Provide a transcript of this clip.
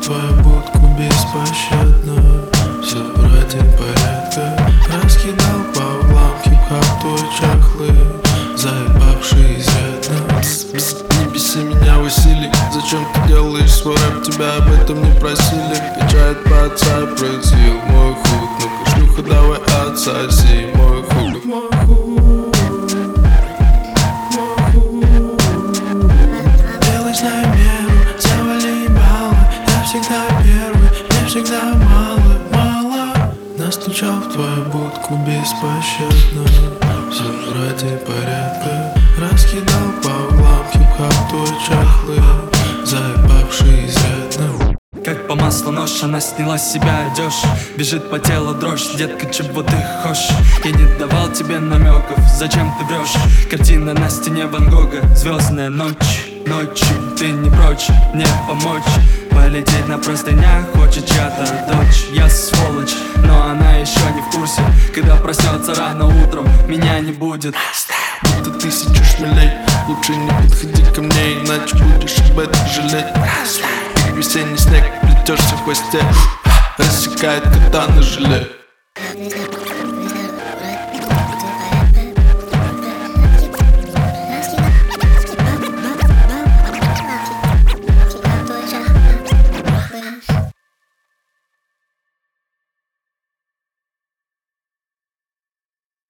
твою будку беспощадно. Все ради порядка. Раскидал по углам хип-хоп твой чахлый, заебавший изрядно. Не беси меня, Василий. Зачем ты делаешь свой рэп? Тебя об этом не просили. Качает по отца и произвел мой худ. Ну-ка, шлюха, давай отсоси мой худ. Делай, знай меру, завали ебало. Я всегда первый, мне всегда мало, мало. Настучал в твою будку беспощадно. Все ради порядка. Раскидал по углам хип-хоп твой чахлый, заебавший изрядно. Как по маслу нож, она сняла с себя одежь. Бежит по телу дрожь, детка, чего ты хочешь? Я не давал тебе намеков, зачем ты врешь? Картина на стене Ван Гога, звездная ночь. Ночью ты не прочь мне помочь. Полететь на простынях хочет чья-то дочь. Я сволочь, но она еще не в курсе. Когда проснется рано утром, меня не будет. Будто тысячу шмелей. Лучше не подходи ко мне, иначе будешь об этом жалеть. Как весенний снег, плетешься в хвосте. Рассекает кота на желе.